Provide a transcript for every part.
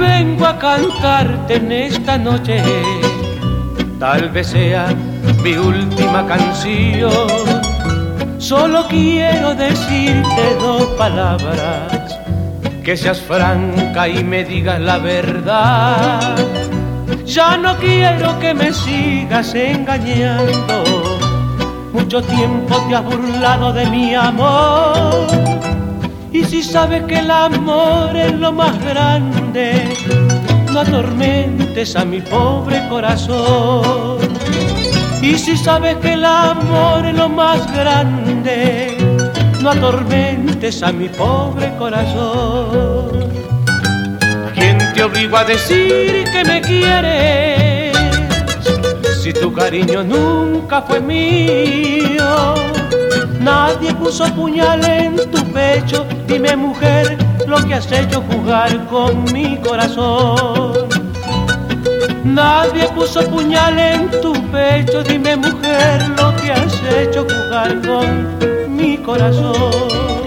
vengo a cantarte en esta noche, tal vez sea mi última canción. Solo quiero decirte dos palabras, que seas franca y me digas la verdad. Ya no quiero que me sigas engañando, mucho tiempo te has burlado de mi amor. Y si sabes que el amor es lo más grande, no atormentes a mi pobre corazón. Y si sabes que el amor es lo más grande, no atormentes a mi pobre corazón. ¿Quién te obligó a decir que me quieres, si tu cariño nunca fue mío? Nadie puso puñal en tu pecho, dime mujer lo que has hecho jugar con mi corazón. Nadie puso puñal en tu pecho, dime mujer lo que has hecho jugar con mi corazón.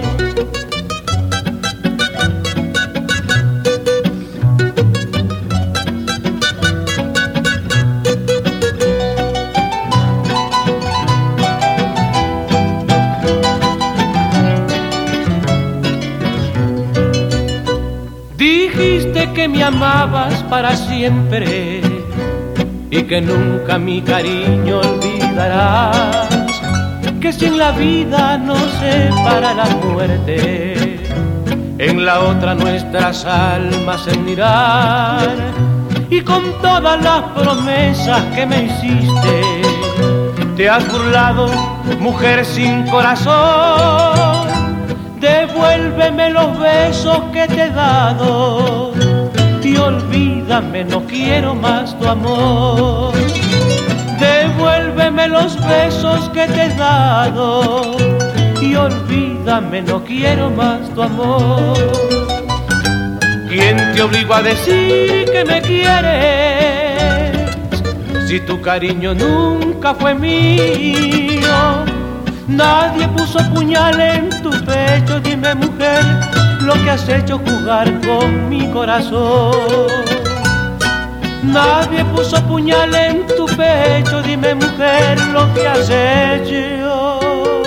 Dijiste que me amabas para siempre y que nunca mi cariño olvidarás, que si en la vida nos separa la muerte, en la otra nuestras almas se unirán. Y con todas las promesas que me hiciste, te has burlado, mujer sin corazón. Devuélveme los besos que te he dado y olvídame, no quiero más tu amor. Devuélveme los besos que te he dado y olvídame, no quiero más tu amor. ¿Quién te obligó a decir que me quieres, si tu cariño nunca fue mío? Nadie puso puñal en tu pecho, dime mujer lo que has hecho jugar con mi corazón. Nadie puso puñal en tu pecho, dime mujer lo que has hecho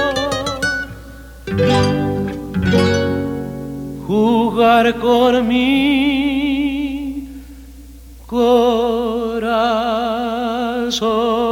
jugar con mi corazón.